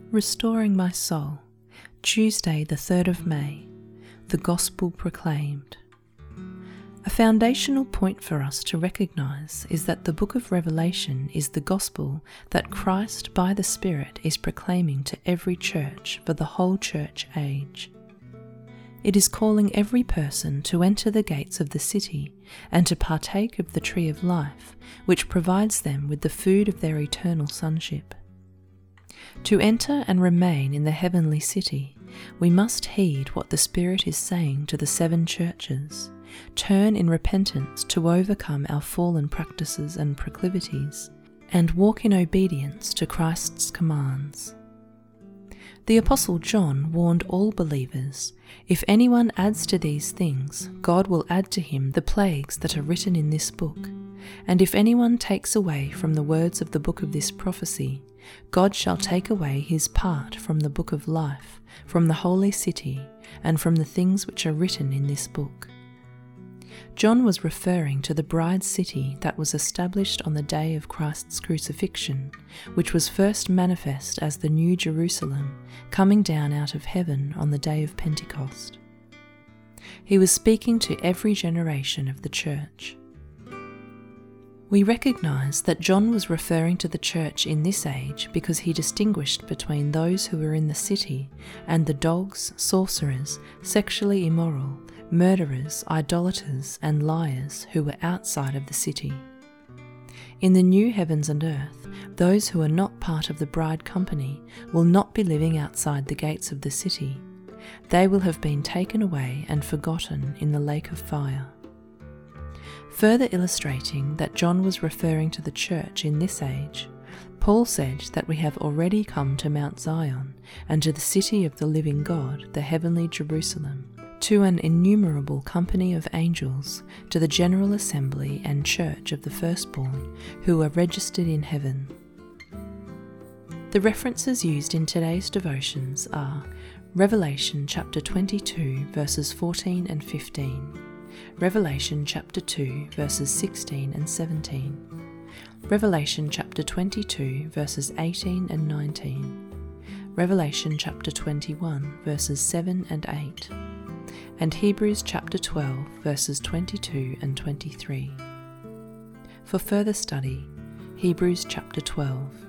Restoring my soul, Tuesday the 3rd of May, the Gospel proclaimed. A foundational point for us to recognise is that the book of Revelation is the gospel that Christ by the Spirit is proclaiming to every church for the whole church age. It is calling every person to enter the gates of the city and to partake of the tree of life, which provides them with the food of their eternal sonship. To enter and remain in the heavenly city, we must heed what the Spirit is saying to the 7 churches, turn in repentance to overcome our fallen practices and proclivities, and walk in obedience to Christ's commands. The Apostle John warned all believers, "If anyone adds to these things, God will add to him the plagues that are written in this book. And if anyone takes away from the words of the book of this prophecy, God shall take away his part from the book of life, from the holy city, and from the things which are written in this book." John was referring to the bride city that was established on the day of Christ's crucifixion, which was first manifest as the New Jerusalem, coming down out of heaven on the day of Pentecost. He was speaking to every generation of the church. We recognise that John was referring to the church in this age because he distinguished between those who were in the city and the dogs, sorcerers, sexually immoral, murderers, idolaters, and liars who were outside of the city. In the new heavens and earth, those who are not part of the bride company will not be living outside the gates of the city. They will have been taken away and forgotten in the lake of fire. Further illustrating that John was referring to the church in this age, Paul said that we have already come to Mount Zion and to the city of the living God, the heavenly Jerusalem, to an innumerable company of angels, to the general assembly and church of the firstborn who are registered in heaven. The references used in today's devotions are Revelation chapter 22 verses 14 and 15, Revelation chapter 2 verses 16 and 17, Revelation chapter 22 verses 18 and 19, Revelation chapter 21 verses 7 and 8, and Hebrews chapter 12 verses 22 and 23. For further study, Hebrews chapter 12.